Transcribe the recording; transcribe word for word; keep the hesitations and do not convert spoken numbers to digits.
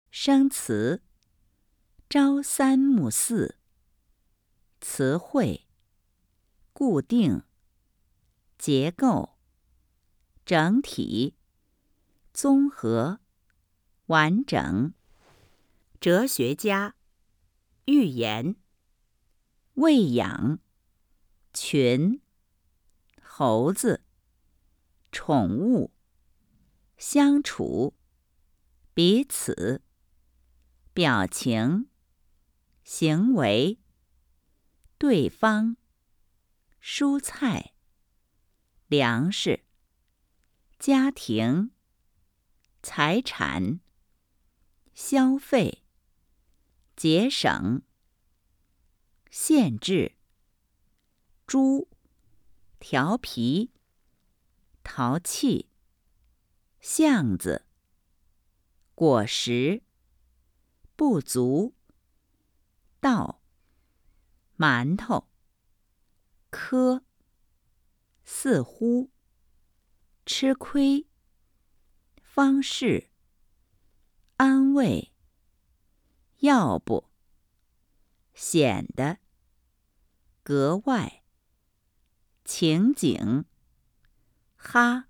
生词，朝三暮四。词汇，固定，结构，整体，综合，完整。哲学家，寓言，喂养，群，猴子，宠物，相处，彼此，表情，行为，对方，蔬菜，粮食，家庭，财产，消费，节省，限制，猪，调皮，淘气，巷子，果实，不足，稻，馒头，科，似乎，吃亏，方式，安慰，要不，显得，格外，情景，哈。